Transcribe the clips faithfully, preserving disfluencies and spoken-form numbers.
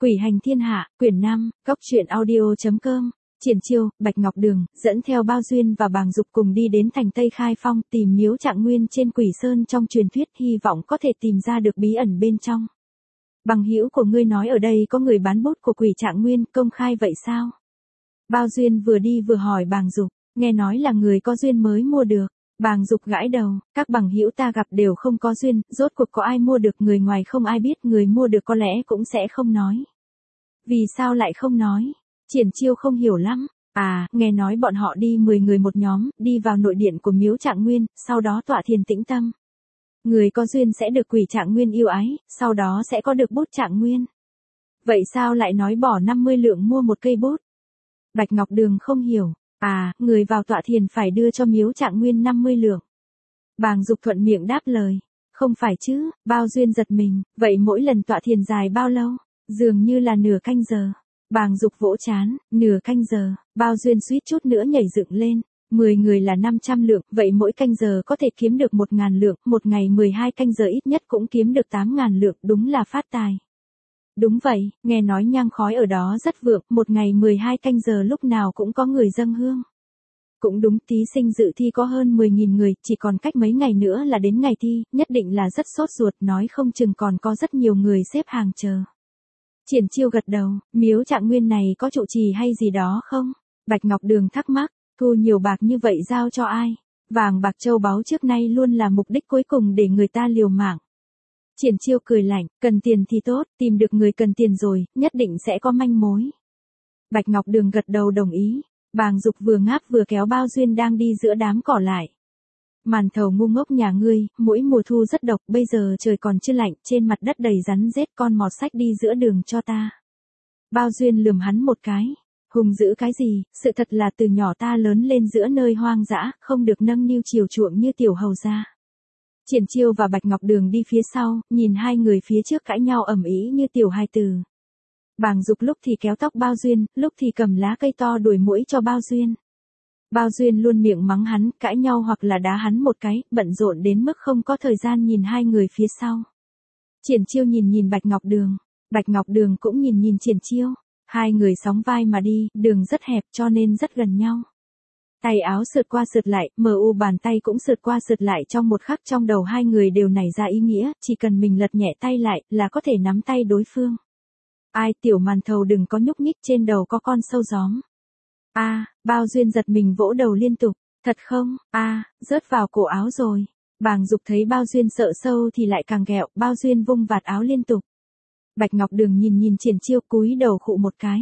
Quỷ hành thiên hạ, quyển năm, góc truyện audio.com. Triển Chiêu, Bạch Ngọc Đường, dẫn theo Bao Duyên và Bàng Dục cùng đi đến thành Tây Khai Phong tìm miếu Trạng Nguyên trên Quỷ Sơn trong truyền thuyết, hy vọng có thể tìm ra được bí ẩn bên trong. Bằng hữu của ngươi nói ở đây có người bán bút của quỷ Trạng Nguyên, công khai vậy sao? Bao Duyên vừa đi vừa hỏi Bàng Dục, nghe nói là người có duyên mới mua được. Bàng Dục gãi đầu, các bằng hữu ta gặp đều không có duyên, rốt cuộc có ai mua được, người ngoài không ai biết, người mua được có lẽ cũng sẽ không nói. Vì sao lại không nói? Triển Chiêu không hiểu lắm. À, nghe nói bọn họ đi mười người một nhóm, đi vào nội điện của miếu Trạng Nguyên, sau đó tọa thiền tĩnh tâm. Người có duyên sẽ được quỷ Trạng Nguyên yêu ái, sau đó sẽ có được bút Trạng Nguyên. Vậy sao lại nói bỏ năm mươi lượng mua một cây bút? Bạch Ngọc Đường không hiểu. À, người vào tọa thiền phải đưa cho miếu Trạng Nguyên năm mươi lượng. Bàng Dục thuận miệng đáp lời. Không phải chứ, Bao Duyên giật mình, vậy mỗi lần tọa thiền dài bao lâu? Dường như là nửa canh giờ. Bàng Dục vỗ chán, nửa canh giờ, Bao Duyên suýt chút nữa nhảy dựng lên. mười người là năm trăm lượng, vậy mỗi canh giờ có thể kiếm được một ngàn lượng, một ngày mười hai canh giờ ít nhất cũng kiếm được tám ngàn lượng, đúng là phát tài. Đúng vậy, nghe nói nhang khói ở đó rất vượng, một ngày mười hai canh giờ lúc nào cũng có người dâng hương. Cũng đúng, thí sinh dự thi có hơn mười nghìn người, chỉ còn cách mấy ngày nữa là đến ngày thi, nhất định là rất sốt ruột, nói không chừng còn có rất nhiều người xếp hàng chờ. Triển Chiêu gật đầu, miếu Trạng Nguyên này có trụ trì hay gì đó không? Bạch Ngọc Đường thắc mắc, thu nhiều bạc như vậy giao cho ai? Vàng bạc châu báu trước nay luôn là mục đích cuối cùng để người ta liều mạng. Triển Chiêu cười lạnh, cần tiền thì tốt, tìm được người cần tiền rồi, nhất định sẽ có manh mối. Bạch Ngọc Đường gật đầu đồng ý. Bàng Dục vừa ngáp vừa kéo Bao Duyên đang đi giữa đám cỏ lại. Màn thầu ngu ngốc nhà ngươi, mỗi mùa thu rất độc, bây giờ trời còn chưa lạnh, trên mặt đất đầy rắn rết, con mọt sách đi giữa đường cho ta. Bao Duyên lườm hắn một cái. Hùng dữ cái gì, sự thật là từ nhỏ ta lớn lên giữa nơi hoang dã, không được nâng niu chiều chuộng như tiểu hầu gia. Triển Chiêu và Bạch Ngọc Đường đi phía sau, nhìn hai người phía trước cãi nhau ầm ĩ như tiểu hài tử. Bàng Dục lúc thì kéo tóc Bao Duyên, lúc thì cầm lá cây to đuổi muỗi cho Bao Duyên. Bao Duyên luôn miệng mắng hắn, cãi nhau hoặc là đá hắn một cái, bận rộn đến mức không có thời gian nhìn hai người phía sau. Triển Chiêu nhìn nhìn Bạch Ngọc Đường, Bạch Ngọc Đường cũng nhìn nhìn Triển Chiêu. Hai người sóng vai mà đi, đường rất hẹp cho nên rất gần nhau. Tay áo sượt qua sượt lại, mờ u bàn tay cũng sượt qua sượt lại, trong một khắc trong đầu hai người đều nảy ra ý nghĩa, chỉ cần mình lật nhẹ tay lại là có thể nắm tay đối phương. Ai, tiểu màn thầu đừng có nhúc nhích, trên đầu có con sâu gióm. A, à, Bao Duyên giật mình vỗ đầu liên tục, thật không? A, à, rớt vào cổ áo rồi. Bàng Dục thấy Bao Duyên sợ sâu thì lại càng ghẹo, Bao Duyên vung vạt áo liên tục. Bạch Ngọc Đường nhìn nhìn Triển Chiêu, cúi đầu khụ một cái.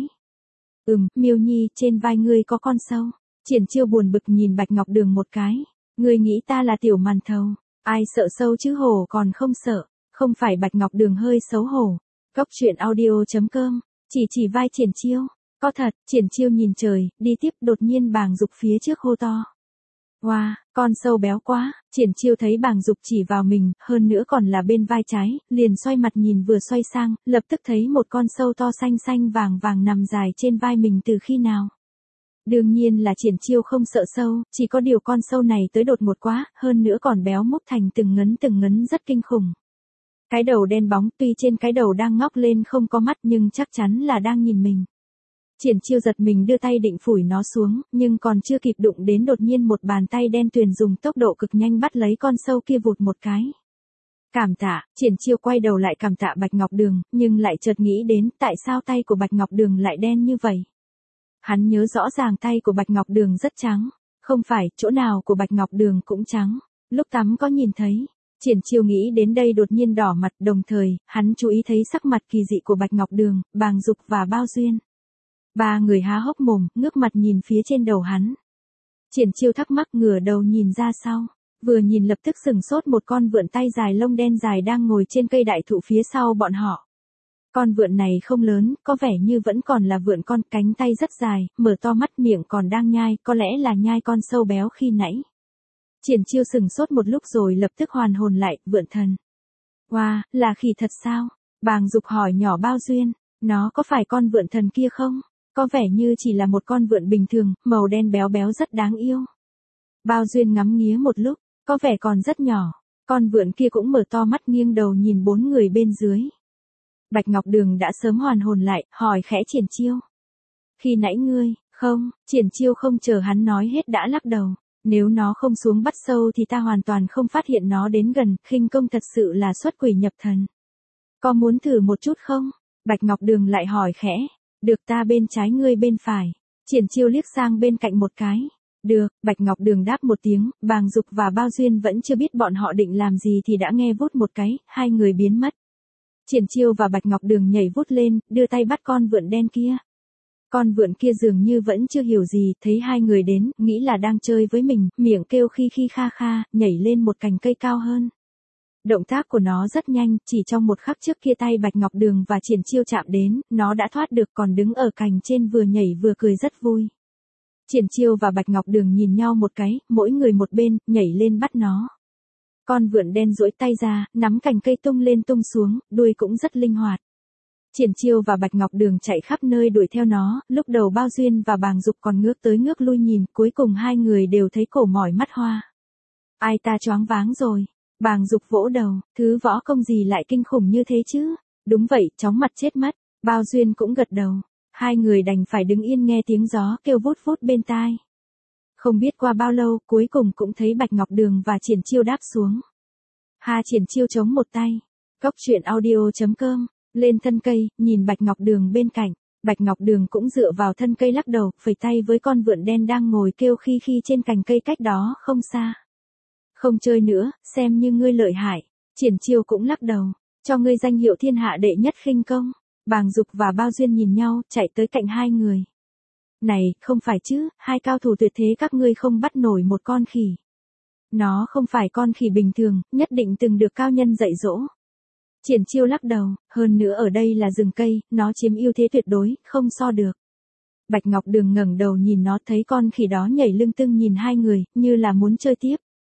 Ừm, Miêu Nhi, trên vai ngươi có con sâu. Triển Chiêu buồn bực nhìn Bạch Ngọc Đường một cái. Ngươi nghĩ ta là tiểu màn thầu, ai sợ sâu chứ hổ còn không sợ. Không phải. Bạch Ngọc Đường hơi xấu hổ. Góc truyện audio.com, chỉ chỉ vai Triển Chiêu. Có thật. Triển Chiêu nhìn trời, đi tiếp, đột nhiên Bàng Dục phía trước hô to. Wow, con sâu béo quá. Triển Chiêu thấy Bàng Dục chỉ vào mình, hơn nữa còn là bên vai trái, liền xoay mặt nhìn, vừa xoay sang, lập tức thấy một con sâu to xanh xanh vàng vàng nằm dài trên vai mình từ khi nào. Đương nhiên là Triển Chiêu không sợ sâu, chỉ có điều con sâu này tới đột ngột quá, hơn nữa còn béo múc thành từng ngấn từng ngấn rất kinh khủng. Cái đầu đen bóng, tuy trên cái đầu đang ngóc lên không có mắt nhưng chắc chắn là đang nhìn mình. Triển Chiêu giật mình đưa tay định phủi nó xuống, nhưng còn chưa kịp đụng đến đột nhiên một bàn tay đen tuyền dùng tốc độ cực nhanh bắt lấy con sâu kia vụt một cái. Cảm tạ. Triển Chiêu quay đầu lại cảm tạ Bạch Ngọc Đường, nhưng lại chợt nghĩ đến tại sao tay của Bạch Ngọc Đường lại đen như vậy. Hắn nhớ rõ ràng tay của Bạch Ngọc Đường rất trắng. Không phải, chỗ nào của Bạch Ngọc Đường cũng trắng. Lúc tắm có nhìn thấy. Triển Chiêu nghĩ đến đây đột nhiên đỏ mặt, đồng thời, hắn chú ý thấy sắc mặt kỳ dị của Bạch Ngọc Đường, Bàng Dục và Bao Duyên. Ba người há hốc mồm, ngước mặt nhìn phía trên đầu hắn. Triển Chiêu thắc mắc ngửa đầu nhìn ra sau. Vừa nhìn lập tức sừng sốt, một con vượn tay dài lông đen dài đang ngồi trên cây đại thụ phía sau bọn họ. Con vượn này không lớn, có vẻ như vẫn còn là vượn con, cánh tay rất dài, mở to mắt, miệng còn đang nhai, có lẽ là nhai con sâu béo khi nãy. Triển Chiêu sừng sốt một lúc rồi lập tức hoàn hồn lại, vượn thần. Wow, là khỉ thật sao? Bàng Dục hỏi nhỏ Bao Duyên, nó có phải con vượn thần kia không? Có vẻ như chỉ là một con vượn bình thường, màu đen béo béo rất đáng yêu. Bao Duyên ngắm nghía một lúc, có vẻ còn rất nhỏ. Con vượn kia cũng mở to mắt nghiêng đầu nhìn bốn người bên dưới. Bạch Ngọc Đường đã sớm hoàn hồn lại, hỏi khẽ Triển Chiêu. Khi nãy ngươi, không, Triển Chiêu không chờ hắn nói hết đã lắc đầu. Nếu nó không xuống bắt sâu thì ta hoàn toàn không phát hiện nó đến gần, khinh công thật sự là xuất quỷ nhập thần. Có muốn thử một chút không? Bạch Ngọc Đường lại hỏi khẽ. Được, ta bên trái ngươi bên phải. Triển Chiêu liếc sang bên cạnh một cái. Được, Bạch Ngọc Đường đáp một tiếng, Bàng Dục và Bao Duyên vẫn chưa biết bọn họ định làm gì thì đã nghe vút một cái, hai người biến mất. Triển Chiêu và Bạch Ngọc Đường nhảy vút lên, đưa tay bắt con vượn đen kia. Con vượn kia dường như vẫn chưa hiểu gì, thấy hai người đến, nghĩ là đang chơi với mình, miệng kêu khi khi kha kha, nhảy lên một cành cây cao hơn. Động tác của nó rất nhanh, chỉ trong một khắc trước kia tay Bạch Ngọc Đường và Triển Chiêu chạm đến, nó đã thoát được còn đứng ở cành trên vừa nhảy vừa cười rất vui. Triển Chiêu và Bạch Ngọc Đường nhìn nhau một cái, mỗi người một bên, nhảy lên bắt nó. Con vượn đen duỗi tay ra, nắm cành cây tung lên tung xuống, đuôi cũng rất linh hoạt. Triển Chiêu và Bạch Ngọc Đường chạy khắp nơi đuổi theo nó, lúc đầu Bao Duyên và Bàng Dục còn ngước tới ngước lui nhìn, cuối cùng hai người đều thấy cổ mỏi mắt hoa. Ai ta choáng váng rồi. Bàng Dục vỗ đầu, thứ võ công gì lại kinh khủng như thế chứ? Đúng vậy, chóng mặt chết mất. Bao Duyên cũng gật đầu. Hai người đành phải đứng yên nghe tiếng gió kêu vút vút bên tai. Không biết qua bao lâu, cuối cùng cũng thấy Bạch Ngọc Đường và Triển Chiêu đáp xuống. Ha, Triển Chiêu chống một tay. Cốc truyện audio chấm com. Lên thân cây, nhìn Bạch Ngọc Đường bên cạnh. Bạch Ngọc Đường cũng dựa vào thân cây lắc đầu, phẩy tay với con vượn đen đang ngồi kêu khi khi trên cành cây cách đó không xa. Không chơi nữa, xem như ngươi lợi hại. Triển Chiêu cũng lắc đầu. Cho ngươi danh hiệu thiên hạ đệ nhất khinh công. Bàng Dục và Bao Duyên nhìn nhau, chạy tới cạnh hai người. Này, không phải chứ, hai cao thủ tuyệt thế các ngươi không bắt nổi một con khỉ. Nó không phải con khỉ bình thường, nhất định từng được cao nhân dạy dỗ. Triển Chiêu lắc đầu, hơn nữa ở đây là rừng cây, nó chiếm ưu thế tuyệt đối, không so được. Bạch Ngọc Đường ngẩng đầu nhìn nó, thấy con khỉ đó nhảy lưng tưng nhìn hai người, như là muốn chơi tiếp.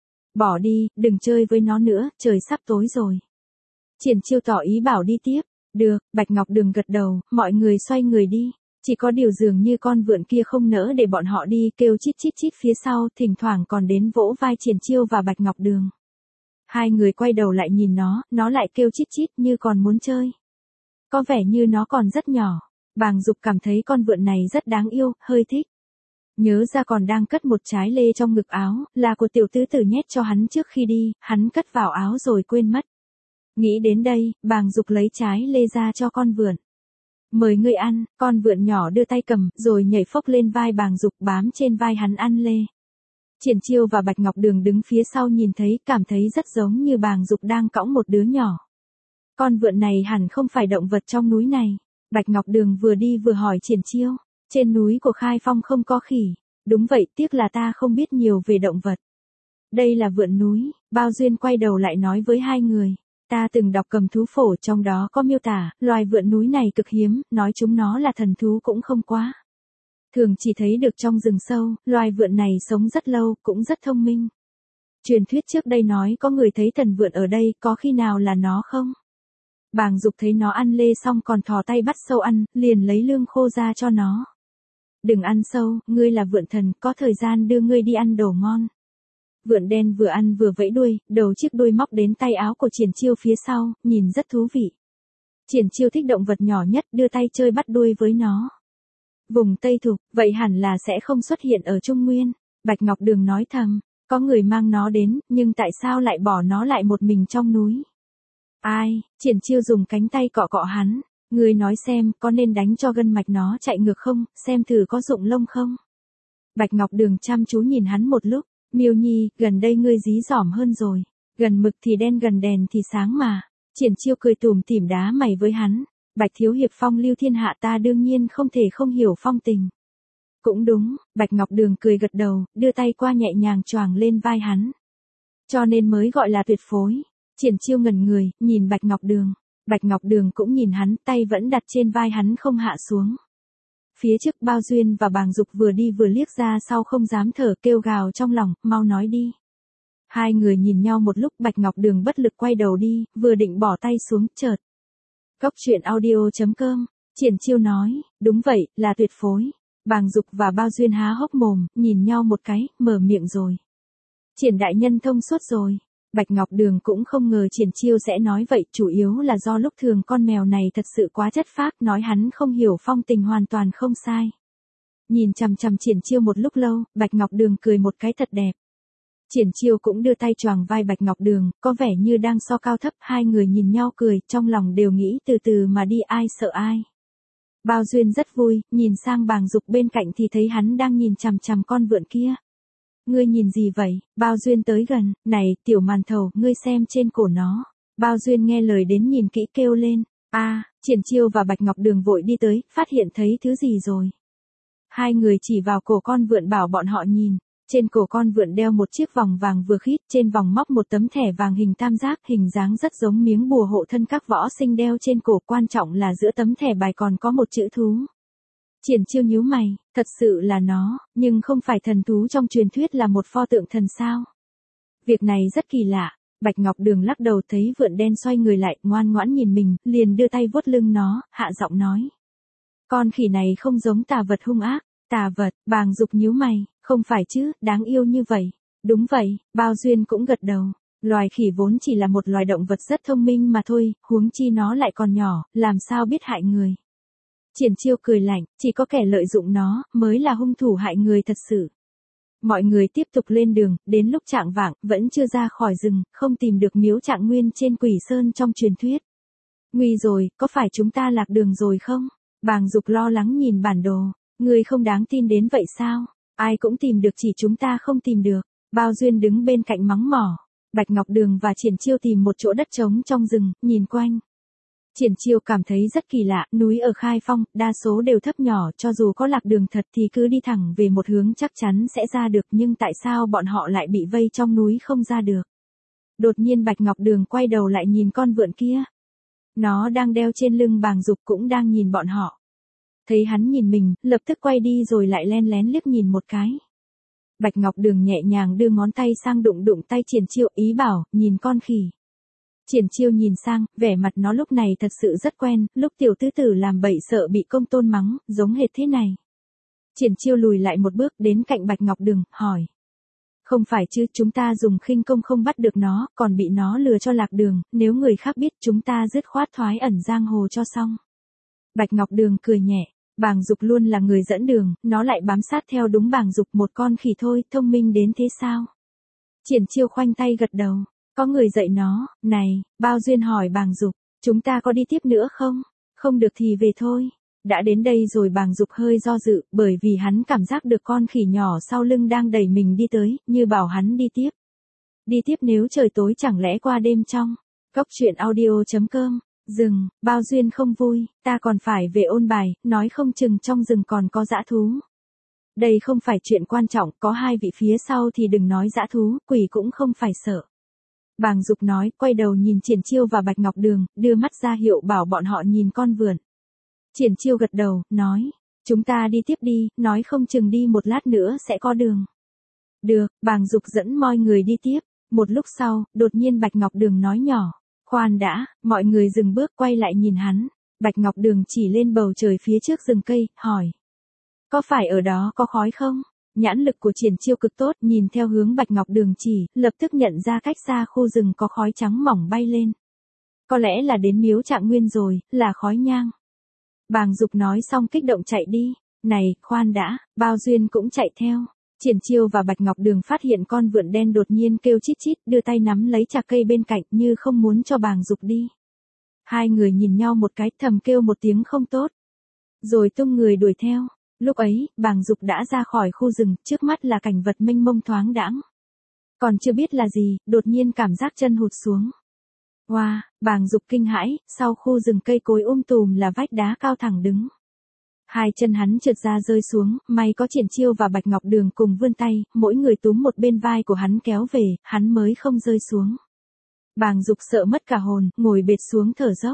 Bỏ đi, đừng chơi với nó nữa, trời sắp tối rồi. Triển Chiêu tỏ ý bảo đi tiếp. Được, Bạch Ngọc Đường gật đầu, mọi người xoay người đi. Chỉ có điều dường như con vượn kia không nỡ để bọn họ đi, kêu chít chít chít phía sau, thỉnh thoảng còn đến vỗ vai Triển Chiêu và Bạch Ngọc Đường. Hai người quay đầu lại nhìn nó, nó lại kêu chít chít như còn muốn chơi. Có vẻ như nó còn rất nhỏ. Bàng Dục cảm thấy con vượn này rất đáng yêu, hơi thích. Nhớ ra còn đang cất một trái lê trong ngực áo, là của tiểu tứ tử nhét cho hắn trước khi đi, hắn cất vào áo rồi quên mất. Nghĩ đến đây, Bàng Dục lấy trái lê ra cho con vượn. Mời ngươi ăn, con vượn nhỏ đưa tay cầm, rồi nhảy phốc lên vai Bàng Dục bám trên vai hắn ăn lê. Triển Chiêu và Bạch Ngọc Đường đứng phía sau nhìn thấy, cảm thấy rất giống như Bàng Dục đang cõng một đứa nhỏ. Con vượn này hẳn không phải động vật trong núi này. Bạch Ngọc Đường vừa đi vừa hỏi Triển Chiêu, trên núi của Khai Phong không có khỉ. Đúng vậy, tiếc là ta không biết nhiều về động vật. Đây là vượn núi. Bao Duyên quay đầu lại nói với hai người. Ta từng đọc Cầm Thú Phổ, trong đó có miêu tả, loài vượn núi này cực hiếm, nói chúng nó là thần thú cũng không quá. Thường chỉ thấy được trong rừng sâu, loài vượn này sống rất lâu, cũng rất thông minh. Truyền thuyết trước đây nói có người thấy thần vượn ở đây, có khi nào là nó không? Bàng Dục thấy nó ăn lê xong còn thò tay bắt sâu ăn, liền lấy lương khô ra cho nó. Đừng ăn sâu, ngươi là vượn thần, có thời gian đưa ngươi đi ăn đồ ngon. Vượn đen vừa ăn vừa vẫy đuôi, đầu chiếc đuôi móc đến tay áo của Triển Chiêu phía sau, nhìn rất thú vị. Triển Chiêu thích động vật nhỏ nhất, đưa tay chơi bắt đuôi với nó. Vùng Tây Thục, vậy hẳn là sẽ không xuất hiện ở Trung Nguyên. Bạch Ngọc Đường nói thầm, có người mang nó đến, nhưng tại sao lại bỏ nó lại một mình trong núi? Ai? Triển Chiêu dùng cánh tay cọ cọ hắn. Ngươi nói xem, có nên đánh cho gân mạch nó chạy ngược không, xem thử có rụng lông không? Bạch Ngọc Đường chăm chú nhìn hắn một lúc. Miêu Nhi, gần đây ngươi dí dỏm hơn rồi. Gần mực thì đen gần đèn thì sáng mà. Triển Chiêu cười tủm tỉm đá mày với hắn. Bạch thiếu hiệp phong lưu thiên hạ, ta đương nhiên không thể không hiểu phong tình. Cũng đúng, Bạch Ngọc Đường cười gật đầu, đưa tay qua nhẹ nhàng choàng lên vai hắn. Cho nên mới gọi là tuyệt phối. Triển Chiêu ngẩn người, nhìn Bạch Ngọc Đường. Bạch Ngọc Đường cũng nhìn hắn, tay vẫn đặt trên vai hắn không hạ xuống. Phía trước Bao Duyên và Bàng Dục vừa đi vừa liếc ra sau không dám thở, kêu gào trong lòng, mau nói đi. Hai người nhìn nhau một lúc, Bạch Ngọc Đường bất lực quay đầu đi, vừa định bỏ tay xuống, chợt. Cốc truyện audio chấm com, Triển Chiêu nói, đúng vậy, là tuyệt phối. Bàng Dục và Bao Duyên há hốc mồm, nhìn nhau một cái, mở miệng rồi. Triển đại nhân thông suốt rồi. Bạch Ngọc Đường cũng không ngờ Triển Chiêu sẽ nói vậy, chủ yếu là do lúc thường con mèo này thật sự quá chất phác, nói hắn không hiểu phong tình hoàn toàn không sai. Nhìn chằm chằm Triển Chiêu một lúc lâu, Bạch Ngọc Đường cười một cái thật đẹp. Triển Chiêu cũng đưa tay choàng vai Bạch Ngọc Đường, có vẻ như đang so cao thấp, hai người nhìn nhau cười, trong lòng đều nghĩ từ từ mà đi, ai sợ ai. Bao Duyên rất vui, nhìn sang Bàng Dục bên cạnh thì thấy hắn đang nhìn chằm chằm con vượn kia. Ngươi nhìn gì vậy? Bao Duyên tới gần, này, tiểu màn thầu, ngươi xem trên cổ nó. Bao Duyên nghe lời đến nhìn kỹ kêu lên, a, à, Triển Chiêu và Bạch Ngọc Đường vội đi tới, phát hiện thấy thứ gì rồi. Hai người chỉ vào cổ con vượn bảo bọn họ nhìn. Trên cổ con vượn đeo một chiếc vòng vàng vừa khít, trên vòng móc một tấm thẻ vàng hình tam giác, hình dáng rất giống miếng bùa hộ thân các võ sinh đeo trên cổ, quan trọng là giữa tấm thẻ bài còn có một chữ thú. Triển Chiêu nhíu mày, thật sự là nó, nhưng không phải thần thú trong truyền thuyết là một pho tượng thần sao? Việc này rất kỳ lạ. Bạch Ngọc Đường lắc đầu, thấy vượn đen xoay người lại, ngoan ngoãn nhìn mình, liền đưa tay vuốt lưng nó, hạ giọng nói. Con khỉ này không giống tà vật hung ác. Tà vật? Bàng Dục nhíu mày, không phải chứ, đáng yêu như vậy. Đúng vậy, Bao Duyên cũng gật đầu. Loài khỉ vốn chỉ là một loài động vật rất thông minh mà thôi, huống chi nó lại còn nhỏ, làm sao biết hại người. Triển Chiêu cười lạnh, chỉ có kẻ lợi dụng nó, mới là hung thủ hại người thật sự. Mọi người tiếp tục lên đường, đến lúc chạng vạng, vẫn chưa ra khỏi rừng, không tìm được miếu Trạng Nguyên trên Quỷ Sơn trong truyền thuyết. Nguy rồi, có phải chúng ta lạc đường rồi không? Bàng Dục lo lắng nhìn bản đồ. Người không đáng tin đến vậy sao? Ai cũng tìm được, chỉ chúng ta không tìm được. Bao Duyên đứng bên cạnh mắng mỏ. Bạch Ngọc Đường và Triển Chiêu tìm một chỗ đất trống trong rừng, nhìn quanh. Triển Chiêu cảm thấy rất kỳ lạ, núi ở Khai Phong, đa số đều thấp nhỏ, cho dù có lạc đường thật thì cứ đi thẳng về một hướng chắc chắn sẽ ra được, nhưng tại sao bọn họ lại bị vây trong núi không ra được? Đột nhiên Bạch Ngọc Đường quay đầu lại nhìn con vượn kia. Nó đang đeo trên lưng Bàng Dục cũng đang nhìn bọn họ. Thấy hắn nhìn mình, lập tức quay đi rồi lại len lén liếc nhìn một cái. Bạch Ngọc Đường nhẹ nhàng đưa ngón tay sang đụng đụng tay Triển Chiêu, ý bảo, nhìn con khỉ. Triển Chiêu nhìn sang, vẻ mặt nó lúc này thật sự rất quen, lúc tiểu tứ tử làm bậy sợ bị công tôn mắng, giống hệt thế này. Triển Chiêu lùi lại một bước đến cạnh Bạch Ngọc Đường, hỏi. Không phải chứ, chúng ta dùng khinh công không bắt được nó, còn bị nó lừa cho lạc đường, nếu người khác biết chúng ta dứt khoát thoái ẩn giang hồ cho xong. Bạch Ngọc Đường cười nhẹ. Bàng Dục luôn là người dẫn đường, nó lại bám sát theo đúng Bàng Dục, một con khỉ thôi, thông minh đến thế sao? Triển Chiêu khoanh tay gật đầu, có người dạy nó, này, Bao Duyên hỏi Bàng Dục, chúng ta có đi tiếp nữa không? Không được thì về thôi. Đã đến đây rồi. Bàng Dục hơi do dự, bởi vì hắn cảm giác được con khỉ nhỏ sau lưng đang đẩy mình đi tới, như bảo hắn đi tiếp. Đi tiếp nếu trời tối chẳng lẽ qua đêm trong. Cốc truyện audio chấm com. Rừng, Bao Duyên không vui, ta còn phải về ôn bài, nói không chừng trong rừng còn có dã thú. Đây không phải chuyện quan trọng, có hai vị phía sau thì đừng nói dã thú, quỷ cũng không phải sợ. Bàng Dục nói, quay đầu nhìn Triển Chiêu và Bạch Ngọc Đường, đưa mắt ra hiệu bảo bọn họ nhìn con vượn. Triển Chiêu gật đầu, nói, chúng ta đi tiếp đi, nói không chừng đi một lát nữa sẽ có đường. Được, Bàng Dục dẫn mọi người đi tiếp. Một lúc sau, đột nhiên Bạch Ngọc Đường nói nhỏ. Khoan đã, mọi người dừng bước quay lại nhìn hắn. Bạch Ngọc Đường chỉ lên bầu trời phía trước rừng cây, hỏi. Có phải ở đó có khói không? Nhãn lực của Triển Chiêu cực tốt, nhìn theo hướng Bạch Ngọc Đường chỉ, lập tức nhận ra cách xa khu rừng có khói trắng mỏng bay lên. Có lẽ là đến miếu Trạng Nguyên rồi, là khói nhang. Bàng Dục nói xong kích động chạy đi. Này, khoan đã, Bao Duyên cũng chạy theo. Triển Chiêu và Bạch Ngọc Đường phát hiện con vượn đen đột nhiên kêu chít chít, đưa tay nắm lấy chạc cây bên cạnh như không muốn cho Bàng Dục đi. Hai người nhìn nhau một cái, thầm kêu một tiếng không tốt. Rồi tung người đuổi theo. Lúc ấy, Bàng Dục đã ra khỏi khu rừng, trước mắt là cảnh vật mênh mông thoáng đãng. Còn chưa biết là gì, đột nhiên cảm giác chân hụt xuống. Wow, Bàng Dục kinh hãi, sau khu rừng cây cối um tùm là vách đá cao thẳng đứng. Hai chân hắn trượt ra rơi xuống, may có Triển Chiêu và Bạch Ngọc Đường cùng vươn tay, mỗi người túm một bên vai của hắn kéo về, hắn mới không rơi xuống. Bàng Dục sợ mất cả hồn, ngồi bệt xuống thở dốc.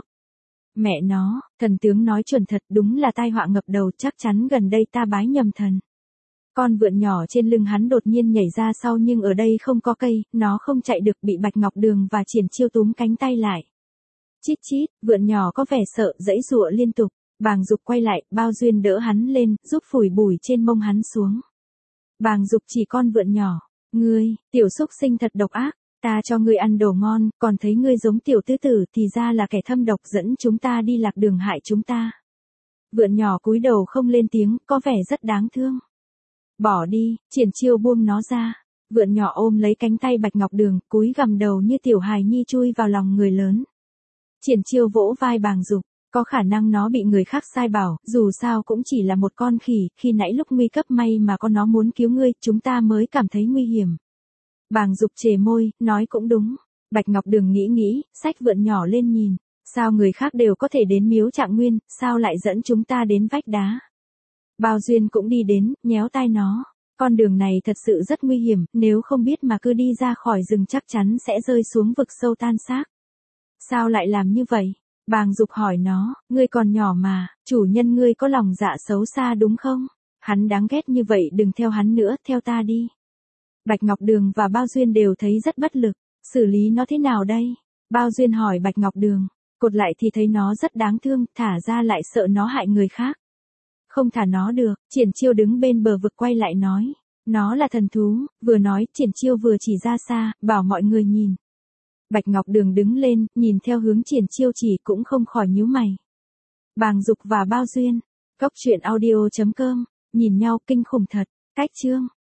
Mẹ nó, thần tướng nói chuẩn thật, đúng là tai họa ngập đầu, chắc chắn gần đây ta bái nhầm thần. Con vượn nhỏ trên lưng hắn đột nhiên nhảy ra sau, nhưng ở đây không có cây, nó không chạy được, bị Bạch Ngọc Đường và Triển Chiêu túm cánh tay lại. Chít chít, vượn nhỏ có vẻ sợ, giãy giụa liên tục. Bàng Dục quay lại, Bao Duyên đỡ hắn lên, giúp phủi bụi trên mông hắn xuống. Bàng Dục chỉ con vượn nhỏ, ngươi, tiểu xúc sinh thật độc ác, Ta cho ngươi ăn đồ ngon, còn thấy ngươi giống tiểu tứ tử thì ra là kẻ thâm độc dẫn chúng ta đi lạc đường hại chúng ta. Vượn nhỏ cúi đầu không lên tiếng, có vẻ rất đáng thương. Bỏ đi, Triển Chiêu buông nó ra. Vượn nhỏ ôm lấy cánh tay Bạch Ngọc Đường, cúi gằm đầu như tiểu hài nhi chui vào lòng người lớn. Triển Chiêu vỗ vai Bàng Dục, có khả năng nó bị người khác sai bảo, dù sao cũng chỉ là một con khỉ, khi nãy lúc nguy cấp may mà con nó muốn cứu ngươi, chúng ta mới cảm thấy nguy hiểm. Bàng Dục chề môi, nói cũng đúng. Bạch Ngọc Đường nghĩ nghĩ, xách vượn nhỏ lên nhìn. Sao người khác đều có thể đến miếu Trạng Nguyên, sao lại dẫn chúng ta đến vách đá? Bao Duyên cũng đi đến, nhéo tai nó. Con đường này thật sự rất nguy hiểm, nếu không biết mà cứ đi ra khỏi rừng chắc chắn sẽ rơi xuống vực sâu tan xác. Sao lại làm như vậy? Bàng Dục hỏi nó, ngươi còn nhỏ mà, chủ nhân ngươi có lòng dạ xấu xa đúng không? Hắn đáng ghét như vậy đừng theo hắn nữa, theo ta đi. Bạch Ngọc Đường và Bao Duyên đều thấy rất bất lực, xử lý nó thế nào đây? Bao Duyên hỏi Bạch Ngọc Đường, cột lại thì thấy nó rất đáng thương, thả ra lại sợ nó hại người khác. Không thả nó được, Triển Chiêu đứng bên bờ vực quay lại nói, nó là thần thú, vừa nói Triển Chiêu vừa chỉ ra xa, bảo mọi người nhìn. Bạch Ngọc Đường đứng lên, nhìn theo hướng Triển Chiêu chỉ cũng không khỏi nhíu mày. Bàng Dục và Bao Duyên, Cốc Truyện Audio chấm com, nhìn nhau kinh khủng thật, cách chương.